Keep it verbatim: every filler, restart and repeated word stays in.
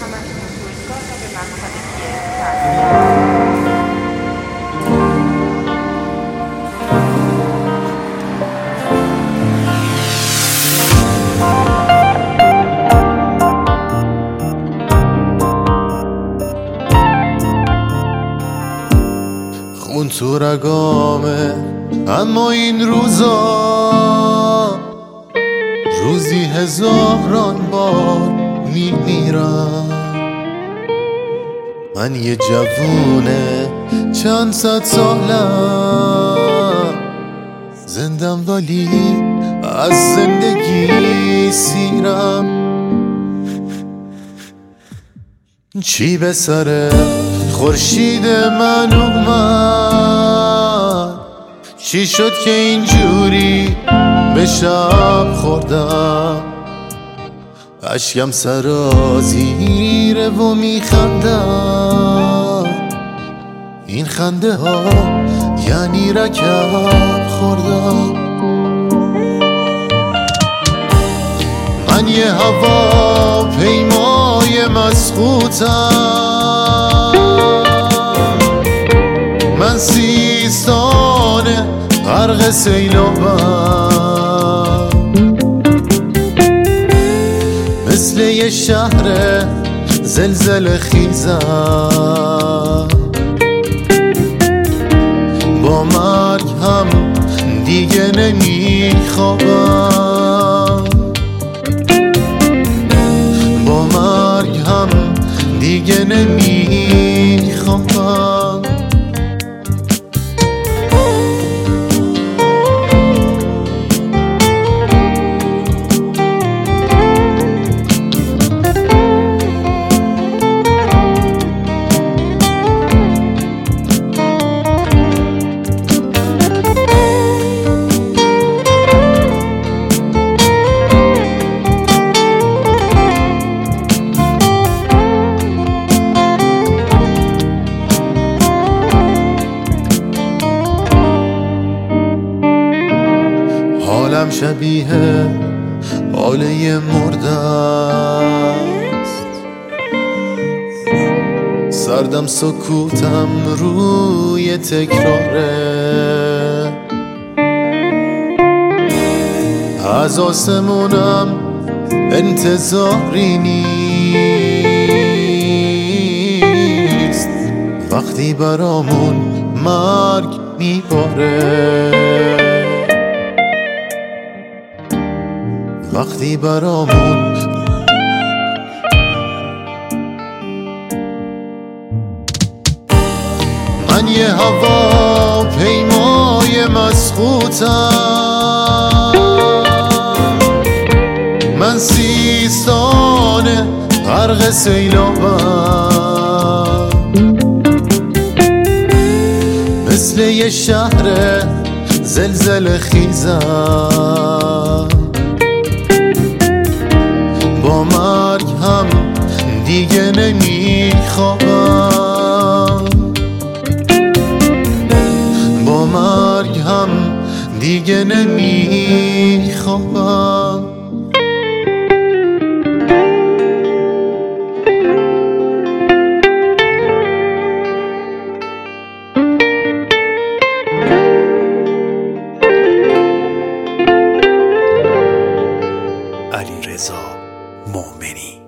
همشون رو فرستاد و به مقصد کیف برگشت. خون تو رگامه، اما این روزا روزی هزاران بار میمیرم. من یه جوونه چند صد سالم، زندم ولی از زندگی سیرم. چی به سر خورشید من اومد؟ چی شد که اینجوری به شب خوردم؟ اشکم سرازیره و میخندم. این خنده ها یعنی رکب خوردم. من یه هوا پیمای مسخوتم، من سیستان غرق سیلابم. مثل یه شهر زلزله خیزم، با مرگ هم دیگه نمیخوابم. با مرگ هم دیگه نمیخوابم. حالم شبیه حاله مرده است، سردم سکوتم روی تکراره. از آسمونم انتظاری نیست، وقتی برامون مرگ میباره. وقتی برامون من یه هوا پیمای مسخوتم، من سیستان غرق سیلابم. مثل یه شهر زلزله خیزم، با مرگ هم دیگه نمیخوابم. با مرگ هم دیگه نمیخوابم. علیرضا مومنی.